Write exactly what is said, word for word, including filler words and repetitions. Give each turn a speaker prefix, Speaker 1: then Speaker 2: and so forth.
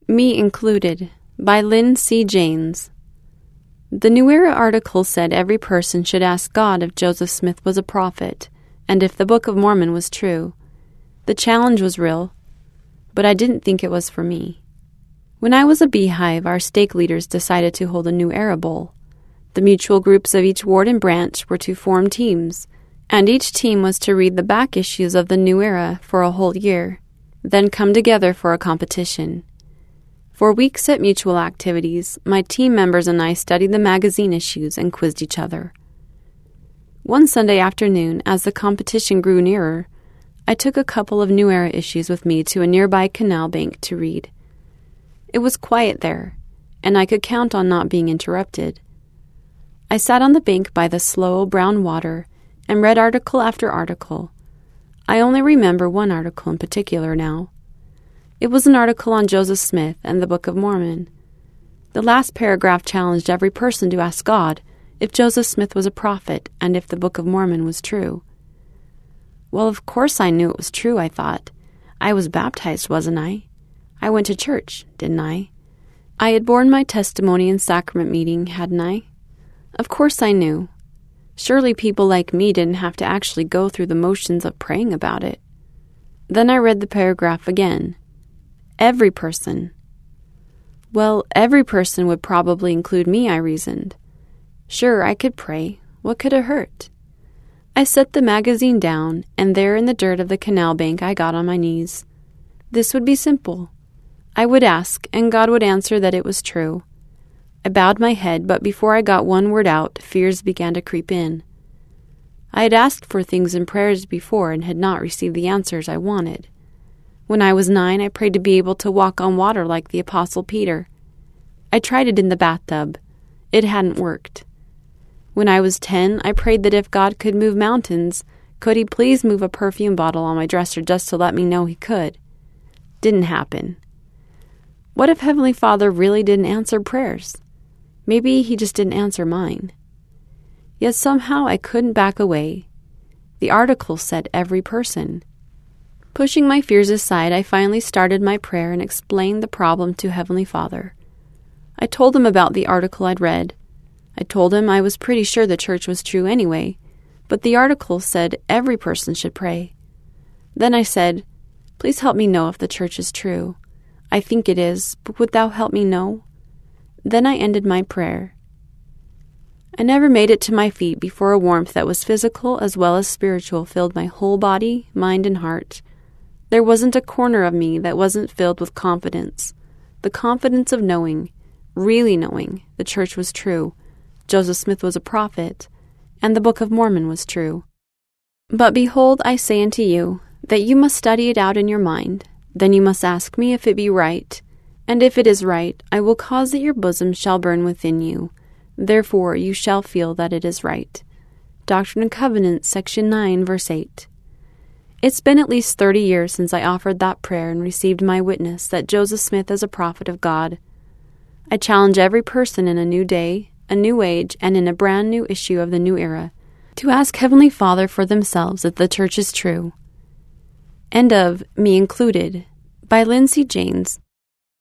Speaker 1: Me Included by Lynn C. Janes. The New Era article said every person should ask God if Joseph Smith was a prophet, and if the Book of Mormon was true. The challenge was real, but I didn't think it was for me. When I was a beehive, our stake leaders decided to hold a New Era Bowl. The mutual groups of each ward and branch were to form teams, and each team was to read the back issues of the New Era for a whole year, then come together for a competition. For weeks at mutual activities, my team members and I studied the magazine issues and quizzed each other. One Sunday afternoon, as the competition grew nearer, I took a couple of New Era issues with me to a nearby canal bank to read. It was quiet there, and I could count on not being interrupted. I sat on the bank by the slow brown water and read article after article. I only remember one article in particular now. It was an article on Joseph Smith and the Book of Mormon. The last paragraph challenged every person to ask God if Joseph Smith was a prophet and if the Book of Mormon was true. Well, of course I knew it was true, I thought. I was baptized, wasn't I? I went to church, didn't I? I had borne my testimony in sacrament meeting, hadn't I? Of course I knew. Surely people like me didn't have to actually go through the motions of praying about it. Then I read the paragraph again. Every person. Well, every person would probably include me, I reasoned. Sure, I could pray. What could it hurt? I set the magazine down, and there in the dirt of the canal bank I got on my knees. This would be simple. I would ask, and God would answer that it was true. I bowed my head, but before I got one word out, fears began to creep in. I had asked for things in prayers before and had not received the answers I wanted. When I was nine, I prayed to be able to walk on water like the Apostle Peter. I tried it in the bathtub. It hadn't worked. When I was ten, I prayed that if God could move mountains, could he please move a perfume bottle on my dresser just to let me know he could? Didn't happen. What if Heavenly Father really didn't answer prayers? Maybe he just didn't answer mine. Yet somehow I couldn't back away. The article said every person. Pushing my fears aside, I finally started my prayer and explained the problem to Heavenly Father. I told him about the article I'd read. I told him I was pretty sure the church was true anyway, but the article said every person should pray. Then I said, "Please help me know if the church is true. I think it is, but would thou help me know?" Then I ended my prayer. I never made it to my feet before a warmth that was physical as well as spiritual filled my whole body, mind, and heart. There wasn't a corner of me that wasn't filled with confidence, the confidence of knowing, really knowing, the church was true, Joseph Smith was a prophet, and the Book of Mormon was true. But behold, I say unto you, that you must study it out in your mind, then you must ask me if it be right, and if it is right, I will cause that your bosom shall burn within you. Therefore you shall feel that it is right. Doctrine and Covenants, section nine, verse eight. It's been at least thirty years since I offered that prayer and received my witness that Joseph Smith is a prophet of God. I challenge every person in a new day, a new age, and in a brand new issue of the New Era to ask Heavenly Father for themselves if the church is true. End of Me Included by Lynn C. Janes.